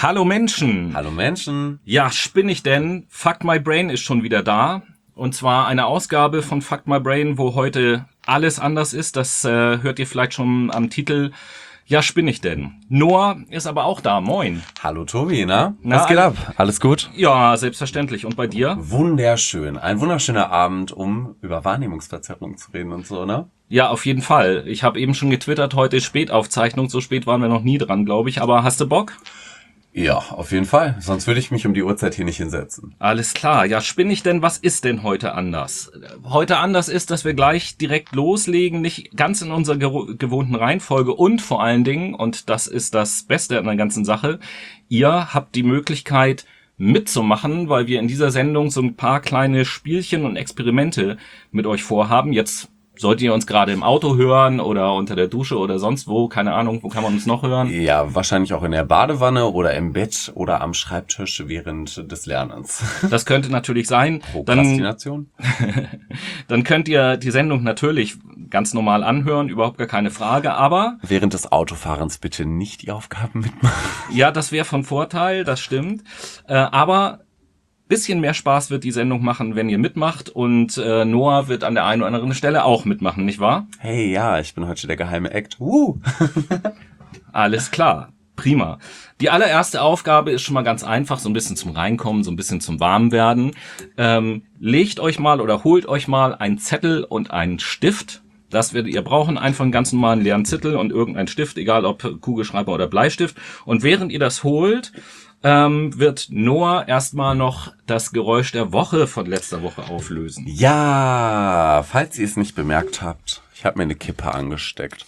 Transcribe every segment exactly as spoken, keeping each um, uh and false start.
Hallo Menschen. Hallo Menschen. Ja, spinn ich denn? Fuck My Brain ist schon wieder da. Und zwar eine Ausgabe von Fuck My Brain, wo heute alles anders ist. Das äh, hört ihr vielleicht schon am Titel. Ja, spinn ich denn? Noah ist aber auch da. Moin. Hallo Tobi, na? Na, Was geht all- ab? Alles gut? Ja, selbstverständlich. Und bei dir? Wunderschön. Ein wunderschöner Abend, um über Wahrnehmungsverzerrung zu reden und so, ne? Ja, auf jeden Fall. Ich habe eben schon getwittert, heute ist Spätaufzeichnung. So spät waren wir noch nie dran, glaube ich. Aber hast du Bock? Ja, auf jeden Fall. Sonst würde ich mich um die Uhrzeit hier nicht hinsetzen. Alles klar. Ja, spinn ich denn, was ist denn heute anders? Heute anders ist, dass wir gleich direkt loslegen, nicht ganz in unserer gewo- gewohnten Reihenfolge und vor allen Dingen, und das ist das Beste an der ganzen Sache, ihr habt die Möglichkeit mitzumachen, weil wir in dieser Sendung so ein paar kleine Spielchen und Experimente mit euch vorhaben. Jetzt solltet ihr uns gerade im Auto hören oder unter der Dusche oder sonst wo, keine Ahnung, wo kann man uns noch hören? Ja, wahrscheinlich auch in der Badewanne oder im Bett oder am Schreibtisch während des Lernens. Das könnte natürlich sein. Dann, Prokrastination? dann könnt ihr die Sendung natürlich ganz normal anhören, überhaupt gar keine Frage. Aber Während des Autofahrens bitte nicht die Aufgaben mitmachen. ja, das wäre von Vorteil, das stimmt. Äh, aber bisschen mehr Spaß wird die Sendung machen, wenn ihr mitmacht. Und äh, Noah wird an der einen oder anderen Stelle auch mitmachen, nicht wahr? Hey, ja, ich bin heute der geheime Act. Woo! Alles klar. Prima. Die allererste Aufgabe ist schon mal ganz einfach, so ein bisschen zum Reinkommen, so ein bisschen zum Warmwerden. Ähm, legt euch mal oder holt euch mal einen Zettel und einen Stift. Das werdet ihr brauchen, einfach einen ganz normalen leeren Zettel und irgendeinen Stift, egal ob Kugelschreiber oder Bleistift. Und während ihr das holt, ähm, wird Noah erstmal noch das Geräusch der Woche von letzter Woche auflösen. Ja, falls ihr es nicht bemerkt habt, ich habe mir eine Kippe angesteckt.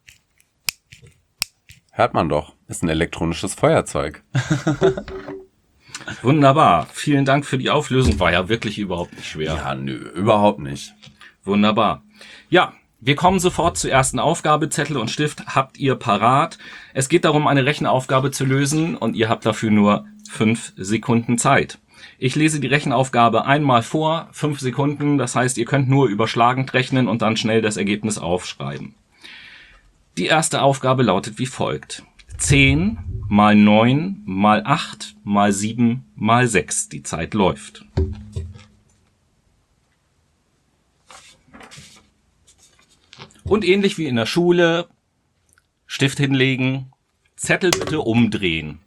Hört man doch, ist ein elektronisches Feuerzeug. Wunderbar. Vielen Dank für die Auflösung. War ja wirklich überhaupt nicht schwer. Ja, nö, überhaupt nicht. Wunderbar. Ja, wir kommen sofort zur ersten Aufgabe. Zettel und Stift habt ihr parat. Es geht darum, eine Rechenaufgabe zu lösen und ihr habt dafür nur fünf Sekunden Zeit. Ich lese die Rechenaufgabe einmal vor, fünf Sekunden. Das heißt, ihr könnt nur überschlagend rechnen und dann schnell das Ergebnis aufschreiben. Die erste Aufgabe lautet wie folgt. zehn mal neun mal acht mal sieben mal sechs. Die Zeit läuft. Und ähnlich wie in der Schule, Stift hinlegen, Zettel bitte umdrehen,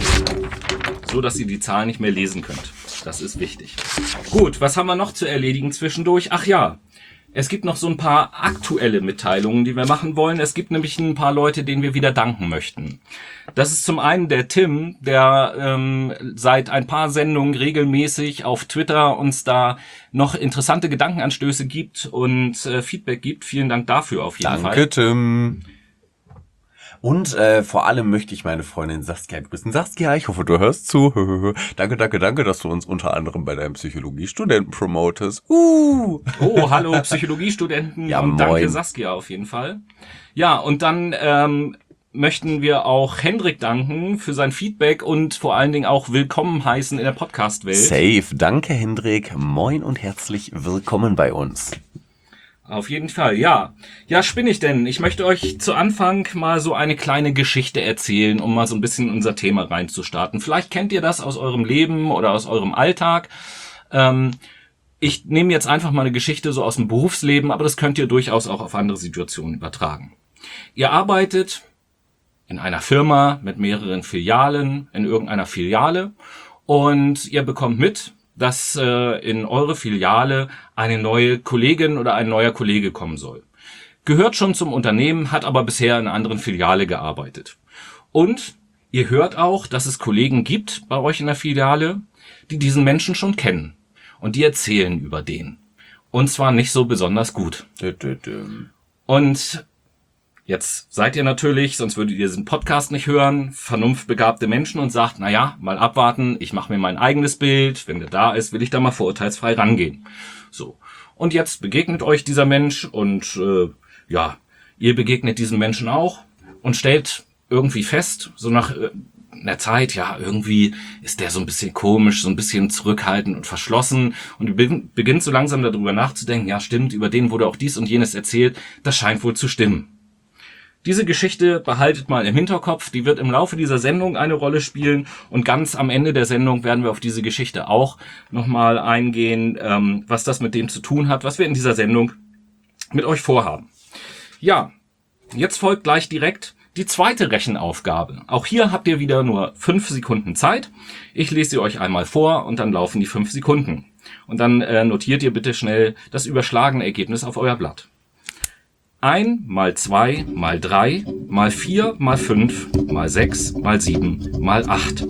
so dass ihr die Zahl nicht mehr lesen könnt. Das ist wichtig. Gut, was haben wir noch zu erledigen zwischendurch? Ach ja, es gibt noch so ein paar aktuelle Mitteilungen, die wir machen wollen. Es gibt nämlich ein paar Leute, denen wir wieder danken möchten. Das ist zum einen der Tim, der ähm, seit ein paar Sendungen regelmäßig auf Twitter uns da noch interessante Gedankenanstöße gibt und äh, Feedback gibt. Vielen Dank dafür auf jeden Fall. Danke, Tim. Und äh, vor allem möchte ich meine Freundin Saskia grüßen. Saskia, ich hoffe, du hörst zu. Danke, danke, danke, dass du uns unter anderem bei deinem Psychologiestudenten promotest. Uh. Oh, hallo Psychologiestudenten Ja, und moin. danke Saskia auf jeden Fall. Ja, und dann ähm, möchten wir auch Hendrik danken für sein Feedback und vor allen Dingen auch willkommen heißen in der Podcast-Welt. Safe. Danke, Hendrik. Moin und herzlich willkommen bei uns. Auf jeden Fall, ja. Ja, spinn ich denn? Ich möchte euch zu Anfang mal so eine kleine Geschichte erzählen, um mal so ein bisschen in unser Thema reinzustarten. Vielleicht kennt ihr das aus eurem Leben oder aus eurem Alltag. Ähm, ich nehme jetzt einfach mal eine Geschichte so aus dem Berufsleben, aber das könnt ihr durchaus auch auf andere Situationen übertragen. Ihr arbeitet in einer Firma mit mehreren Filialen, in irgendeiner Filiale, und ihr bekommt mit, dass äh, in eure Filiale eine neue Kollegin oder ein neuer Kollege kommen soll. Gehört schon zum Unternehmen, hat aber bisher in einer anderen Filiale gearbeitet. Und ihr hört auch, dass es Kollegen gibt bei euch in der Filiale, die diesen Menschen schon kennen. Und die erzählen über den. Und zwar nicht so besonders gut. Dö, dö, dö. Und jetzt seid ihr natürlich, sonst würdet ihr diesen Podcast nicht hören, vernunftbegabte Menschen und sagt, na ja, mal abwarten, ich mache mir mein eigenes Bild, wenn der da ist, will ich da mal vorurteilsfrei rangehen. So. Und jetzt begegnet euch dieser Mensch und äh, ja, ihr begegnet diesem Menschen auch und stellt irgendwie fest, so nach äh, einer Zeit, ja, irgendwie ist der so ein bisschen komisch, so ein bisschen zurückhaltend und verschlossen, und ihr beginn- beginnt so langsam darüber nachzudenken, ja stimmt, über den wurde auch dies und jenes erzählt, das scheint wohl zu stimmen. Diese Geschichte behaltet mal im Hinterkopf, die wird im Laufe dieser Sendung eine Rolle spielen und ganz am Ende der Sendung werden wir auf diese Geschichte auch nochmal eingehen, ähm, was das mit dem zu tun hat, was wir in dieser Sendung mit euch vorhaben. Ja, jetzt folgt gleich direkt die zweite Rechenaufgabe. Auch hier habt ihr wieder nur fünf Sekunden Zeit. Ich lese sie euch einmal vor und dann laufen die fünf Sekunden. Und dann äh, notiert ihr bitte schnell das überschlagene Ergebnis auf euer Blatt. Ein mal zwei mal drei mal vier mal fünf mal sechs mal sieben mal acht.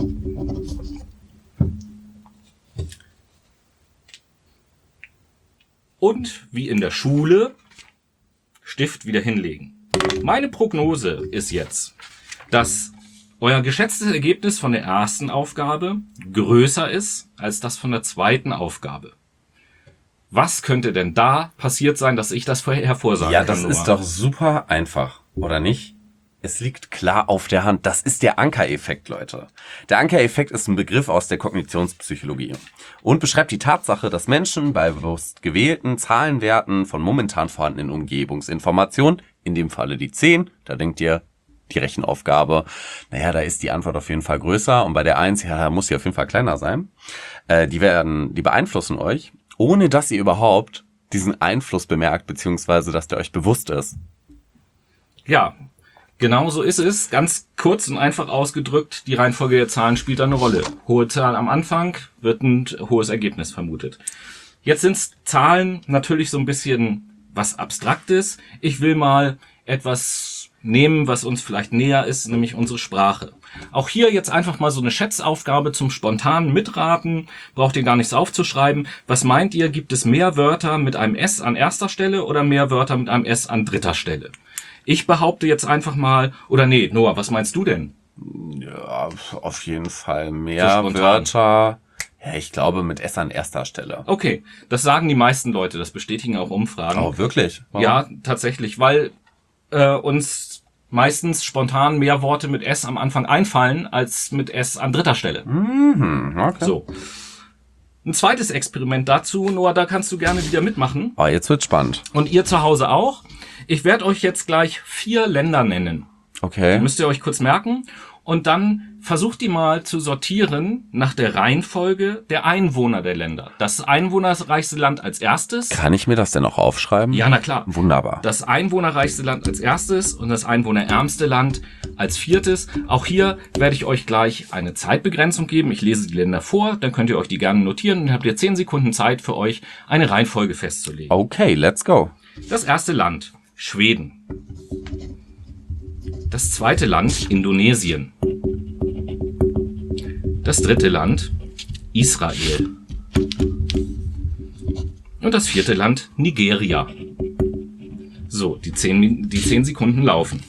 Und wie in der Schule, Stift wieder hinlegen. Meine Prognose ist jetzt, dass euer geschätztes Ergebnis von der ersten Aufgabe größer ist als das von der zweiten Aufgabe. Was könnte denn da passiert sein, dass ich das vorher hervorsagen Ja, kann? das Noah? ist doch super einfach, oder nicht? Es liegt klar auf der Hand. Das ist der Anker-Effekt, Leute. Der Anker-Effekt ist ein Begriff aus der Kognitionspsychologie und beschreibt die Tatsache, dass Menschen bei bewusst gewählten Zahlenwerten von momentan vorhandenen Umgebungsinformationen, in dem Falle die zehn, da denkt ihr, die Rechenaufgabe, naja, da ist die Antwort auf jeden Fall größer und bei der eins, ja, da muss sie auf jeden Fall kleiner sein. Äh, die werden, die beeinflussen euch, ohne dass ihr überhaupt diesen Einfluss bemerkt, beziehungsweise dass der euch bewusst ist. Ja, genau so ist es. Ganz kurz und einfach ausgedrückt, die Reihenfolge der Zahlen spielt da eine Rolle. Hohe Zahl am Anfang, wird ein hohes Ergebnis vermutet. Jetzt sind Zahlen natürlich so ein bisschen was Abstraktes. Ich will mal etwas nehmen, was uns vielleicht näher ist, nämlich unsere Sprache. Auch hier jetzt einfach mal so eine Schätzaufgabe zum spontanen Mitraten. Braucht ihr gar nichts aufzuschreiben. Was meint ihr, gibt es mehr Wörter mit einem S an erster Stelle oder mehr Wörter mit einem S an dritter Stelle? Ich behaupte jetzt einfach mal, oder nee, Noah, was meinst du denn? Ja, auf jeden Fall So mehr spontan. Wörter. Ja, ich glaube mit S an erster Stelle. Okay, das sagen die meisten Leute, das bestätigen auch Umfragen. Oh, wirklich? Wow. Ja, tatsächlich, weil äh, uns meistens spontan mehr Worte mit S am Anfang einfallen, als mit S an dritter Stelle. Mhm, okay. So. Ein zweites Experiment dazu, Noah, da kannst du gerne wieder mitmachen. Oh, jetzt wird's spannend. Und ihr zu Hause auch. Ich werde euch jetzt gleich vier Länder nennen. Okay. Müsst ihr euch kurz merken. Und dann versucht die mal zu sortieren nach der Reihenfolge der Einwohner der Länder. Das einwohnerreichste Land als erstes. Kann ich mir das denn auch aufschreiben? Ja, na klar. Wunderbar. Das einwohnerreichste Land als erstes und das einwohnerärmste Land als viertes. Auch hier werde ich euch gleich eine Zeitbegrenzung geben. Ich lese die Länder vor, dann könnt ihr euch die gerne notieren. Dann habt ihr zehn Sekunden Zeit für euch, eine Reihenfolge festzulegen. Okay, let's go. Das erste Land, Schweden. Das zweite Land, Indonesien. Das dritte Land, Israel. Und das vierte Land, Nigeria. So, die zehn, Min- die zehn Sekunden laufen.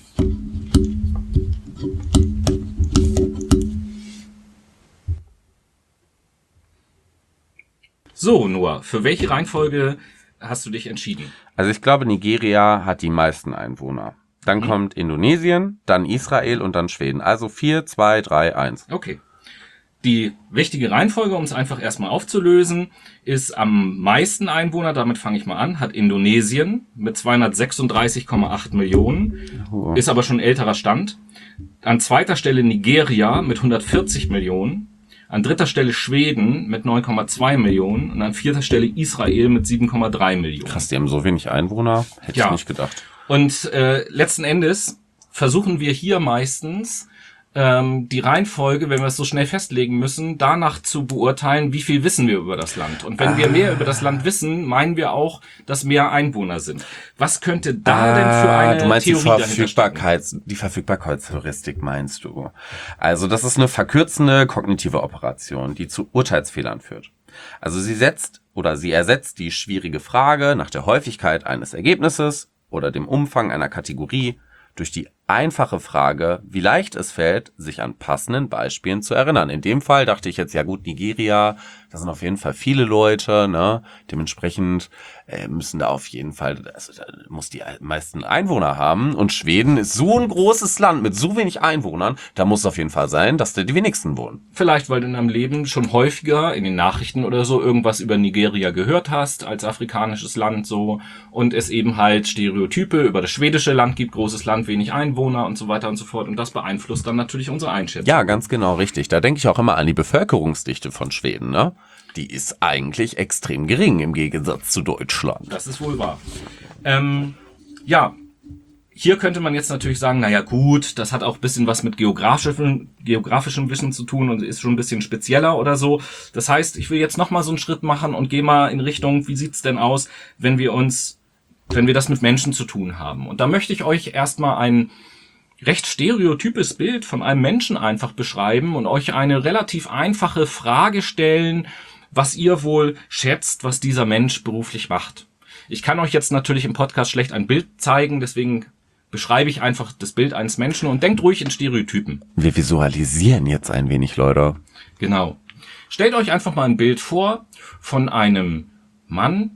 So, Noah, für welche Reihenfolge hast du dich entschieden? Also ich glaube, Nigeria hat die meisten Einwohner. Dann Mhm. kommt Indonesien, dann Israel und dann Schweden. Also vier, zwei, drei, eins. Okay. Die richtige Reihenfolge, um es einfach erstmal aufzulösen, ist am meisten Einwohner, damit fange ich mal an, hat Indonesien mit zweihundertsechsunddreißig Komma acht Millionen, Oh. ist aber schon älterer Stand. An zweiter Stelle Nigeria mit hundertvierzig Millionen, an dritter Stelle Schweden mit neun Komma zwei Millionen und an vierter Stelle Israel mit sieben Komma drei Millionen. Krass, die haben so wenig Einwohner. Hätte Ja. ich nicht gedacht. Und äh, letzten Endes versuchen wir hier meistens ähm, die Reihenfolge, wenn wir es so schnell festlegen müssen, danach zu beurteilen, wie viel wissen wir über das Land. Und wenn wir mehr über das Land wissen, meinen wir auch, dass mehr Einwohner sind. Was könnte da denn für eine du meinst Theorie die dahinter stecken? Verfügbarkeits, die Verfügbarkeitsheuristik meinst du. Also das ist eine verkürzende kognitive Operation, die zu Urteilsfehlern führt. Also sie setzt oder sie ersetzt die schwierige Frage nach der Häufigkeit eines Ergebnisses oder dem Umfang einer Kategorie durch die einfache Frage, wie leicht es fällt, sich an passenden Beispielen zu erinnern. In dem Fall dachte ich jetzt, ja gut, Nigeria, Das sind auf jeden Fall viele Leute, ne? Dementsprechend äh, müssen da auf jeden Fall, also da muss die meisten Einwohner haben. Und Schweden ist so ein großes Land mit so wenig Einwohnern, da muss es auf jeden Fall sein, dass da die wenigsten wohnen. Vielleicht, weil du in deinem Leben schon häufiger in den Nachrichten oder so irgendwas über Nigeria gehört hast, als afrikanisches Land so, und es eben halt Stereotype über das schwedische Land gibt, großes Land, wenig Einwohner und so weiter und so fort. Und das beeinflusst dann natürlich unsere Einschätzung. Ja, ganz genau, richtig. Da denke ich auch immer an die Bevölkerungsdichte von Schweden, ne? Die ist eigentlich extrem gering im Gegensatz zu Deutschland. Das ist wohl wahr. Ähm, ja, hier könnte man jetzt natürlich sagen, naja gut, das hat auch ein bisschen was mit geografischem, geografischem Wissen zu tun und ist schon ein bisschen spezieller oder so. Das heißt, ich will jetzt nochmal so einen Schritt machen und gehe mal in Richtung, wie sieht's denn aus, wenn wir uns, wenn wir das mit Menschen zu tun haben. Und da möchte ich euch erstmal ein recht stereotypes Bild von einem Menschen einfach beschreiben und euch eine relativ einfache Frage stellen, was ihr wohl schätzt, was dieser Mensch beruflich macht. Ich kann euch jetzt natürlich im Podcast schlecht ein Bild zeigen, deswegen beschreibe ich einfach das Bild eines Menschen und denkt ruhig in Stereotypen. Wir visualisieren jetzt ein wenig, Leute. Genau. Stellt euch einfach mal ein Bild vor von einem Mann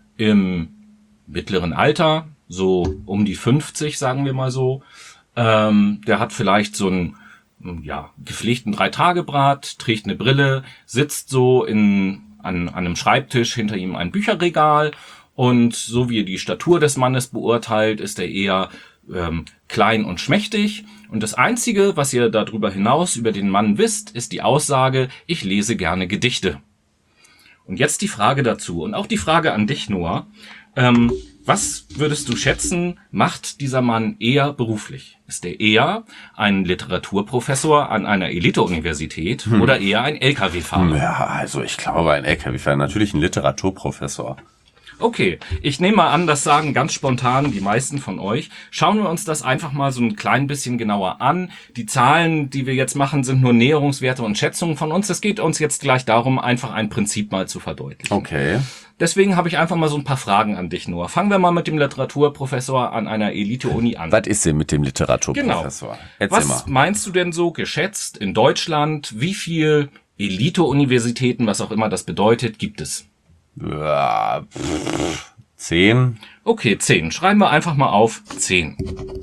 im mittleren Alter, so um die fünfzig, sagen wir mal so. Ähm, der hat vielleicht so einen ja, gepflegten Drei-Tage-Bart, trägt eine Brille, sitzt so in, an, an einem Schreibtisch, hinter ihm ein Bücherregal und so wie ihr die Statur des Mannes beurteilt, ist er eher ähm, klein und schmächtig. Und das Einzige, was ihr darüber hinaus über den Mann wisst, ist die Aussage, ich lese gerne Gedichte. Und jetzt die Frage dazu und auch die Frage an dich, Noah. Ähm, Was würdest du schätzen, macht dieser Mann eher beruflich? Ist er eher ein Literaturprofessor an einer Elite-Universität hm. oder eher ein L K W-Fahrer? Ja, also ich glaube ein L K W-Fahrer, natürlich ein Literaturprofessor. Okay, ich nehme mal an, das sagen ganz spontan die meisten von euch. Schauen wir uns das einfach mal so ein klein bisschen genauer an. Die Zahlen, die wir jetzt machen, sind nur Näherungswerte und Schätzungen von uns. Es geht uns jetzt gleich darum, einfach ein Prinzip mal zu verdeutlichen. Okay. Deswegen habe ich einfach mal so ein paar Fragen an dich, Noah. Fangen wir mal mit dem Literaturprofessor an einer Elite-Uni an. Was ist denn mit dem Literaturprofessor? Genau. Erzähl Was mal. meinst du denn so, geschätzt, in Deutschland, wie viel Elite-Universitäten, was auch immer das bedeutet, gibt es? Ja, pff, zehn. Okay, zehn. Schreiben wir einfach mal auf zehn.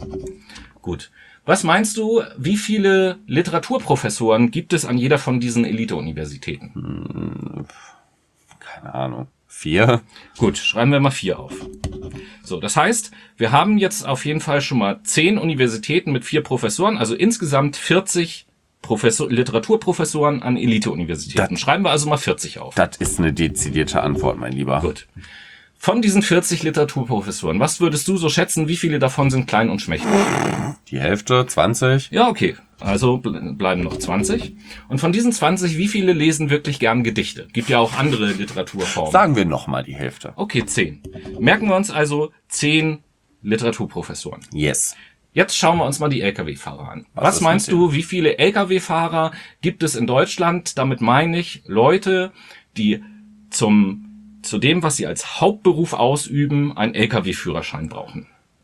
Gut. Was meinst du, wie viele Literaturprofessoren gibt es an jeder von diesen Elite-Universitäten? Hm, keine Ahnung. Vier? Gut, schreiben wir mal vier auf. So, das heißt, wir haben jetzt auf jeden Fall schon mal zehn Universitäten mit vier Professoren, also insgesamt vierzig Professor, Literaturprofessoren an Elite-Universitäten. Das, Schreiben wir also mal vierzig auf. Das ist eine dezidierte Antwort, mein Lieber. Gut. Von diesen vierzig Literaturprofessoren, was würdest du so schätzen, wie viele davon sind klein und schmächtig? Die Hälfte, zwanzig. Ja, okay. Also bleiben noch zwanzig. Und von diesen zwanzig, wie viele lesen wirklich gern Gedichte? Gibt ja auch andere Literaturformen. Sagen wir nochmal die Hälfte. Okay, zehn. Merken wir uns also zehn Literaturprofessoren. Yes. Jetzt schauen wir uns mal die L K W-Fahrer an. Was, Was meinst du, wie viele L K W-Fahrer gibt es in Deutschland? Damit meine ich Leute, die zum zu dem, was sie als Hauptberuf ausüben, einen L K W-Führerschein brauchen.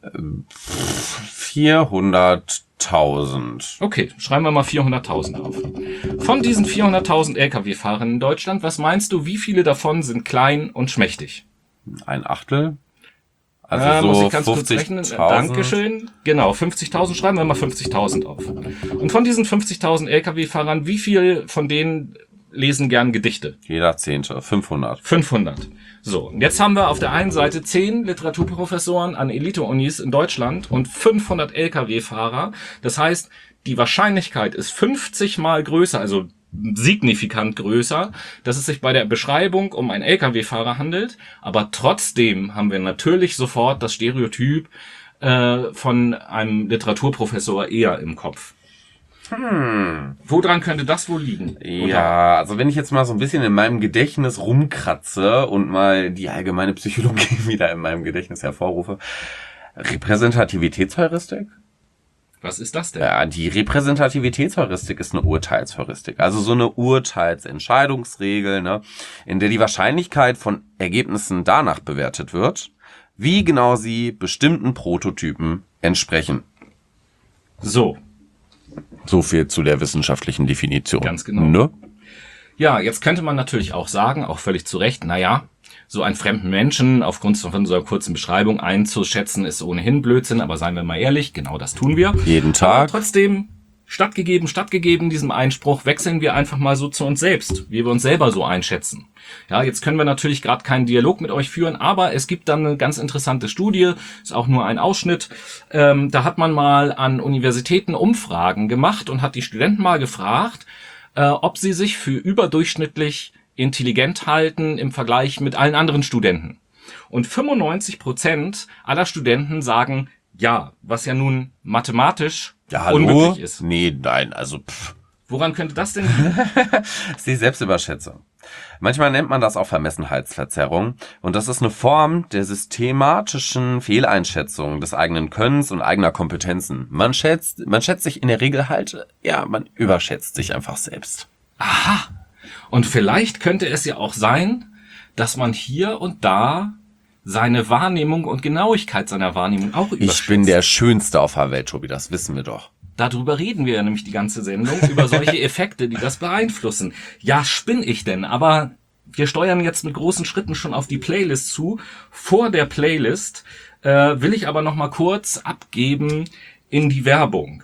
vierhunderttausend. Okay, schreiben wir mal vierhunderttausend auf. Von diesen vierhunderttausend L K W-Fahrern in Deutschland, was meinst du, wie viele davon sind klein und schmächtig? Ein Achtel? Also ja, so muss ich ganz kurz rechnen. Dankeschön. Genau, fünfzigtausend, schreiben wir mal fünfzigtausend auf. Und von diesen fünfzigtausend L K W-Fahrern, wie viel von denen lesen gern Gedichte? Jeder Zehnte, fünfhundert. fünfhundert. So, und jetzt haben wir auf der einen Seite zehn Literaturprofessoren an Elite-Unis in Deutschland und fünfhundert L K W-Fahrer. Das heißt, die Wahrscheinlichkeit ist fünfzig mal größer, also signifikant größer, dass es sich bei der Beschreibung um einen L K W-Fahrer handelt. Aber trotzdem haben wir natürlich sofort das Stereotyp äh, von einem Literaturprofessor eher im Kopf. Hm. Woran könnte das wohl liegen? Ja, also wenn ich jetzt mal so ein bisschen in meinem Gedächtnis rumkratze und mal die allgemeine Psychologie wieder in meinem Gedächtnis hervorrufe. Repräsentativitätsheuristik? Was ist das denn? Ja, die Repräsentativitätsheuristik ist eine Urteilsheuristik. Also so eine Urteilsentscheidungsregel, ne, in der die Wahrscheinlichkeit von Ergebnissen danach bewertet wird, wie genau sie bestimmten Prototypen entsprechen. So. So viel zu der wissenschaftlichen Definition. Ganz genau. Ne? Ja, jetzt könnte man natürlich auch sagen, auch völlig zu Recht, naja, so einen fremden Menschen aufgrund von unserer kurzen Beschreibung einzuschätzen, ist ohnehin Blödsinn, aber seien wir mal ehrlich, genau das tun wir. Jeden Tag. Aber trotzdem, stattgegeben, stattgegeben diesem Einspruch, wechseln wir einfach mal so zu uns selbst, wie wir uns selber so einschätzen. Ja, jetzt können wir natürlich gerade keinen Dialog mit euch führen, aber es gibt dann eine ganz interessante Studie, ist auch nur ein Ausschnitt. Ähm, da hat man mal an Universitäten Umfragen gemacht und hat die Studenten mal gefragt, äh, ob sie sich für überdurchschnittlich intelligent halten im Vergleich mit allen anderen Studenten. Und fünfundneunzig Prozent aller Studenten sagen ja, was ja nun mathematisch Ja, hallo? unmöglich ist. Nee, nein, also pff. Woran könnte das denn liegen? Das ist die Selbstüberschätzung. Manchmal nennt man das auch Vermessenheitsverzerrung. Und das ist eine Form der systematischen Fehleinschätzung des eigenen Könnens und eigener Kompetenzen. Man schätzt, man schätzt sich in der Regel halt, ja, man überschätzt sich einfach selbst. Aha. Und vielleicht könnte es ja auch sein, dass man hier und da seine Wahrnehmung und Genauigkeit seiner Wahrnehmung auch überschätzt. Ich bin der Schönste auf der Welt, Tobi, das wissen wir doch. Darüber reden wir ja nämlich die ganze Sendung, über solche Effekte, die das beeinflussen. Ja, spinn ich denn, aber wir steuern jetzt mit großen Schritten schon auf die Playlist zu. Vor der Playlist äh, will ich aber noch mal kurz abgeben in die Werbung.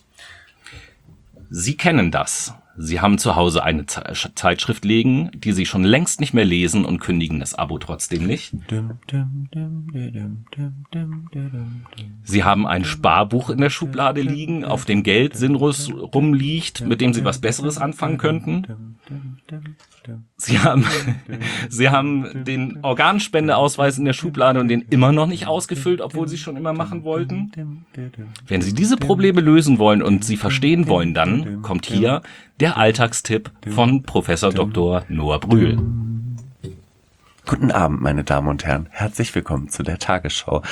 Sie kennen das. Sie haben zu Hause eine Zeitschrift liegen, die Sie schon längst nicht mehr lesen und kündigen das Abo trotzdem nicht. Sie haben ein Sparbuch in der Schublade liegen, auf dem Geld sinnlos rumliegt, mit dem Sie was Besseres anfangen könnten. Sie haben, Sie haben den Organspendeausweis in der Schublade und den immer noch nicht ausgefüllt, obwohl Sie schon immer machen wollten. Wenn Sie diese Probleme lösen wollen und sie verstehen wollen, dann kommt hier der Alltagstipp von Professor Doktor Noah Brühl. Guten Abend, meine Damen und Herren. Herzlich willkommen zu der Tagesschau.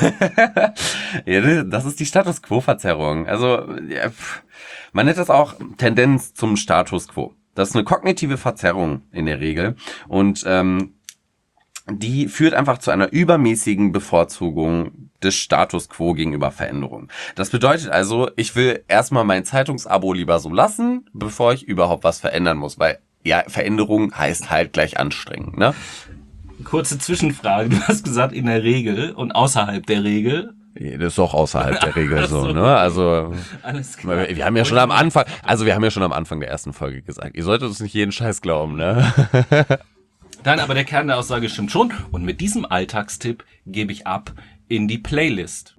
Ja, das ist die Status Quo-Verzerrung. Also, ja, man nennt das auch Tendenz zum Status Quo. Das ist eine kognitive Verzerrung in der Regel und ähm, die führt einfach zu einer übermäßigen Bevorzugung des Status Quo gegenüber Veränderungen. Das bedeutet also, ich will erstmal mein Zeitungsabo lieber so lassen, bevor ich überhaupt was verändern muss, weil ja, Veränderung heißt halt gleich anstrengend, ne? Kurze Zwischenfrage, du hast gesagt in der Regel und außerhalb der Regel. Das ist auch außerhalb der Regel so, so, ne? Also, alles klar. Wir haben ja schon am Anfang, also wir haben ja schon am Anfang der ersten Folge gesagt, ihr solltet uns nicht jeden Scheiß glauben, ne? Nein, aber der Kern der Aussage stimmt schon. Und mit diesem Alltagstipp gebe ich ab in die Playlist.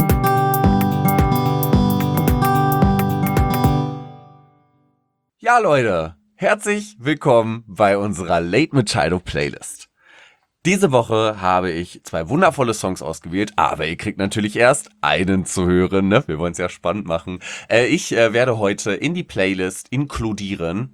Ja, Leute, herzlich willkommen bei unserer Late Machado Playlist. Diese Woche habe ich zwei wundervolle Songs ausgewählt, aber ihr kriegt natürlich erst einen zu hören, ne? Wir wollen es ja spannend machen. Äh, ich äh, werde heute in die Playlist inkludieren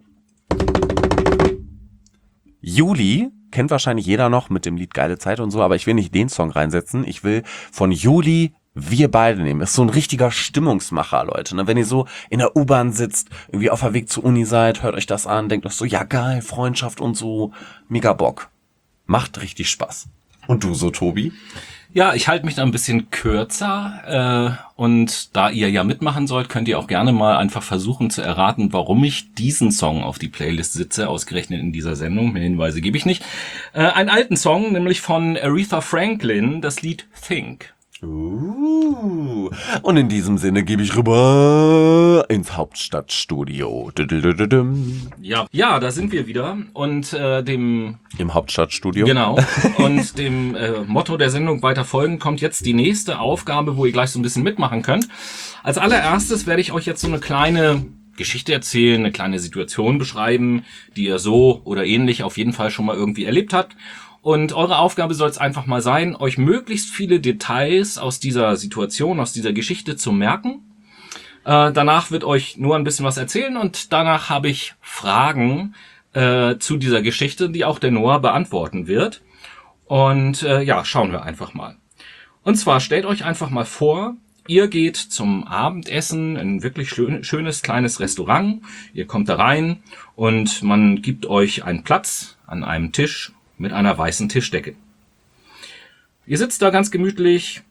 Juli, kennt wahrscheinlich jeder noch mit dem Lied Geile Zeit und so, aber ich will nicht den Song reinsetzen. Ich will von Juli Wir beide nehmen. Ist so ein richtiger Stimmungsmacher, Leute. Ne? Wenn ihr so in der U-Bahn sitzt, irgendwie auf der Weg zur Uni seid, hört euch das an, denkt euch so, ja geil, Freundschaft und so, mega Bock. Macht richtig Spaß. Und du so, Tobi? Ja, ich halte mich da ein bisschen kürzer äh, und da ihr ja mitmachen sollt, könnt ihr auch gerne mal einfach versuchen zu erraten, warum ich diesen Song auf die Playlist sitze, ausgerechnet in dieser Sendung. Mehr Hinweise gebe ich nicht. Äh, einen alten Song, nämlich von Aretha Franklin, das Lied Think. Uh, und in diesem Sinne gebe ich rüber ins Hauptstadtstudio. Ja, ja, da sind wir wieder und äh, dem Im Hauptstadtstudio. Genau. Und dem äh, Motto der Sendung weiter folgen kommt jetzt die nächste Aufgabe, wo ihr gleich so ein bisschen mitmachen könnt. Als allererstes werde ich euch jetzt so eine kleine Geschichte erzählen, eine kleine Situation beschreiben, die ihr so oder ähnlich auf jeden Fall schon mal irgendwie erlebt habt. Und eure Aufgabe soll es einfach mal sein, euch möglichst viele Details aus dieser Situation, aus dieser Geschichte zu merken. Äh, danach wird euch nur ein bisschen was erzählen und danach habe ich Fragen äh, zu dieser Geschichte, die auch der Noah beantworten wird. Und äh, ja, schauen wir einfach mal. Und zwar stellt euch einfach mal vor, ihr geht zum Abendessen in ein wirklich schön, schönes kleines Restaurant. Ihr kommt da rein und man gibt euch einen Platz an einem Tisch mit einer weißen Tischdecke. Ihr sitzt da ganz gemütlich,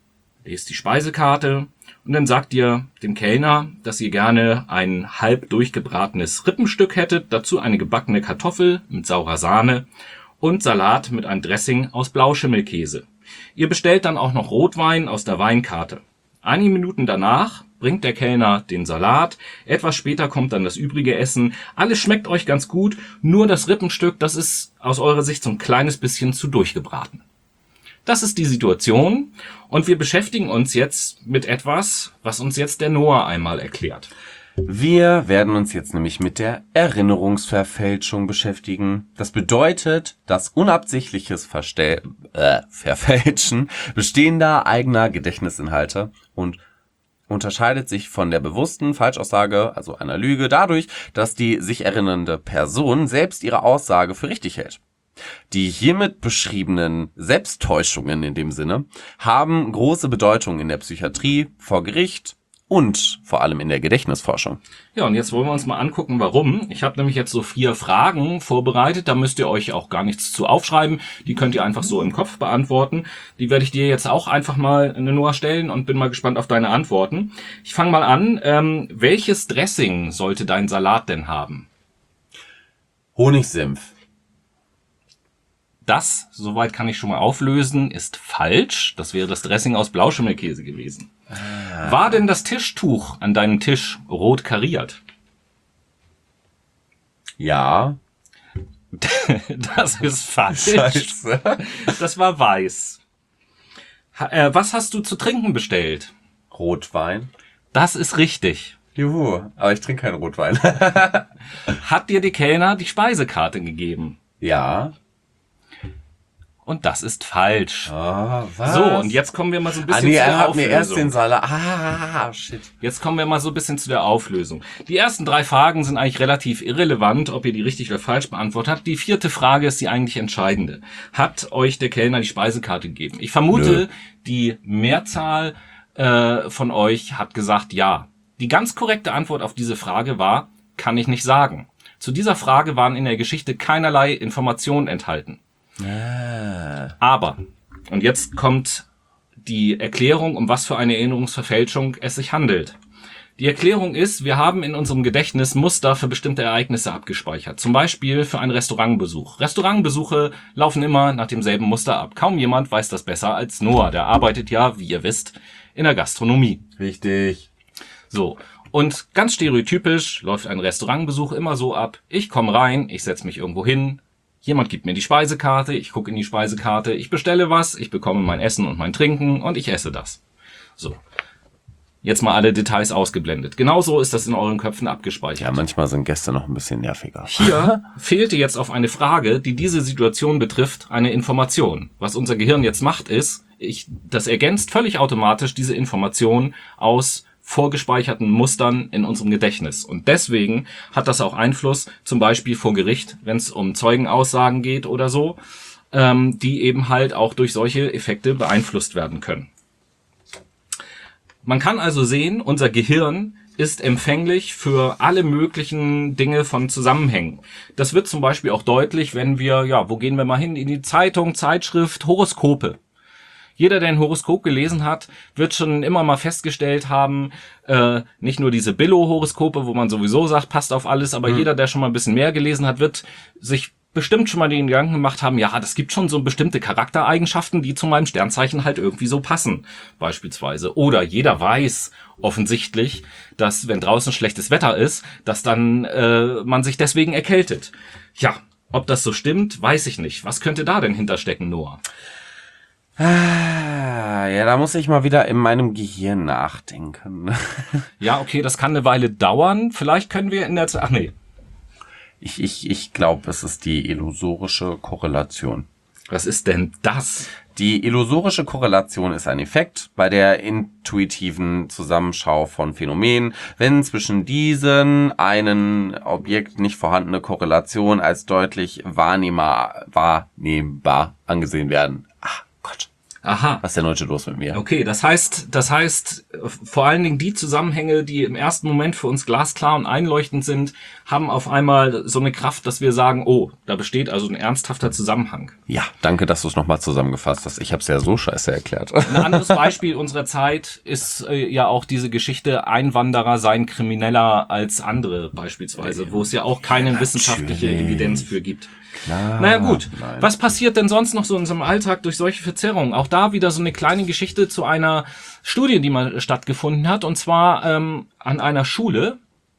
lest die Speisekarte und dann sagt ihr dem Kellner, dass ihr gerne ein halb durchgebratenes Rippenstück hättet, dazu eine gebackene Kartoffel mit saurer Sahne und Salat mit einem Dressing aus Blauschimmelkäse. Ihr bestellt dann auch noch Rotwein aus der Weinkarte. Einige Minuten danach bringt der Kellner den Salat, etwas später kommt dann das übrige Essen. Alles schmeckt euch ganz gut, nur das Rippenstück, das ist aus eurer Sicht so ein kleines bisschen zu durchgebraten. Das ist die Situation und wir beschäftigen uns jetzt mit etwas, was uns jetzt der Noah einmal erklärt. Wir werden uns jetzt nämlich mit der Erinnerungsverfälschung beschäftigen. Das bedeutet, das unabsichtliches Verstell äh, Verfälschen bestehender eigener Gedächtnisinhalte und unterscheidet sich von der bewussten Falschaussage, also einer Lüge, dadurch, dass die sich erinnernde Person selbst ihre Aussage für richtig hält. Die hiermit beschriebenen Selbsttäuschungen in dem Sinne haben große Bedeutung in der Psychiatrie, vor Gericht und vor allem in der Gedächtnisforschung. Ja, und jetzt wollen wir uns mal angucken, warum. Ich habe nämlich jetzt so vier Fragen vorbereitet, da müsst ihr euch auch gar nichts zu aufschreiben. Die könnt ihr einfach so im Kopf beantworten. Die werde ich dir jetzt auch einfach mal in Noah stellen und bin mal gespannt auf deine Antworten. Ich fange mal an. Ähm, welches Dressing sollte dein Salat denn haben? Honigsenf. Das, soweit kann ich schon mal auflösen, ist falsch. Das wäre das Dressing aus Blauschimmelkäse gewesen. Ah. War denn das Tischtuch an deinem Tisch rot kariert? Ja. Das ist falsch. Scheiße. Das war weiß. Ha, äh, was hast du zu trinken bestellt? Rotwein. Das ist richtig. Juhu, aber ich trinke keinen Rotwein. Hat dir die Kellner die Speisekarte gegeben? Ja. Und das ist falsch. Oh, was? So, und jetzt kommen wir mal so ein bisschen ah, nee, zu der er hat Auflösung. mir erst den Salat. Ah, shit. Jetzt kommen wir mal so ein bisschen zu der Auflösung. Die ersten drei Fragen sind eigentlich relativ irrelevant, ob ihr die richtig oder falsch beantwortet habt. Die vierte Frage ist die eigentlich entscheidende. Hat euch der Kellner die Speisekarte gegeben? Ich vermute, Nö. die Mehrzahl äh, von euch hat gesagt ja. Die ganz korrekte Antwort auf diese Frage war, kann ich nicht sagen. Zu dieser Frage waren in der Geschichte keinerlei Informationen enthalten. Ah. Aber, und jetzt kommt die Erklärung, um was für eine Erinnerungsverfälschung es sich handelt. Die Erklärung ist, wir haben in unserem Gedächtnis Muster für bestimmte Ereignisse abgespeichert. Zum Beispiel für einen Restaurantbesuch. Restaurantbesuche laufen immer nach demselben Muster ab. Kaum jemand weiß das besser als Noah. Der arbeitet ja, wie ihr wisst, in der Gastronomie. Richtig. So. Und ganz stereotypisch läuft ein Restaurantbesuch immer so ab. Ich komme rein, ich setze mich irgendwo hin. Jemand gibt mir die Speisekarte, ich gucke in die Speisekarte, ich bestelle was, ich bekomme mein Essen und mein Trinken und ich esse das. So. Jetzt mal alle Details ausgeblendet. Genauso ist das in euren Köpfen abgespeichert. Ja, manchmal sind Gäste noch ein bisschen nerviger. Hier fehlte jetzt auf eine Frage, die diese Situation betrifft, eine Information. Was unser Gehirn jetzt macht ist, ich, das ergänzt völlig automatisch diese Information aus vorgespeicherten Mustern in unserem Gedächtnis. Und deswegen hat das auch Einfluss, zum Beispiel vor Gericht, wenn es um Zeugenaussagen geht oder so, ähm, die eben halt auch durch solche Effekte beeinflusst werden können. Man kann also sehen, unser Gehirn ist empfänglich für alle möglichen Dinge von Zusammenhängen. Das wird zum Beispiel auch deutlich, wenn wir, ja, wo gehen wir mal hin? In die Zeitung, Zeitschrift, Horoskope. Jeder, der ein Horoskop gelesen hat, wird schon immer mal festgestellt haben, äh, nicht nur diese Billo-Horoskope, wo man sowieso sagt, passt auf alles, aber mhm. jeder, der schon mal ein bisschen mehr gelesen hat, wird sich bestimmt schon mal den Gedanken gemacht haben, ja, das gibt schon so bestimmte Charaktereigenschaften, die zu meinem Sternzeichen halt irgendwie so passen, beispielsweise. Oder jeder weiß offensichtlich, dass wenn draußen schlechtes Wetter ist, dass dann äh, man sich deswegen erkältet. Ja, ob das so stimmt, weiß ich nicht. Was könnte da denn hinterstecken, Noah? Ah, ja, da muss ich mal wieder in meinem Gehirn nachdenken. Ja, okay, das kann eine Weile dauern. Vielleicht können wir in der Zeit... Ach nee. Ich, ich, ich glaube, es ist die illusorische Korrelation. Was ist denn das? Die illusorische Korrelation ist ein Effekt bei der intuitiven Zusammenschau von Phänomenen, wenn zwischen diesen einen Objekt nicht vorhandene Korrelation als deutlich wahrnehmbar, wahrnehmbar angesehen werden. Ah, Gott. Aha. Was ist denn heute los mit mir? Okay, das heißt, das heißt, vor allen Dingen die Zusammenhänge, die im ersten Moment für uns glasklar und einleuchtend sind, haben auf einmal so eine Kraft, dass wir sagen, oh, da besteht also ein ernsthafter Zusammenhang. Ja, danke, dass du es nochmal zusammengefasst hast. Ich habe es ja so scheiße erklärt. Ein anderes Beispiel unserer Zeit ist äh, ja auch diese Geschichte, Einwanderer seien krimineller als andere beispielsweise, wo es ja auch keine ja, wissenschaftliche Evidenz für gibt. Klar, naja gut, nein. Was passiert denn sonst noch so in unserem Alltag durch solche Verzerrungen? Auch da wieder so eine kleine Geschichte zu einer Studie, die mal stattgefunden hat, und zwar ähm, an einer Schule.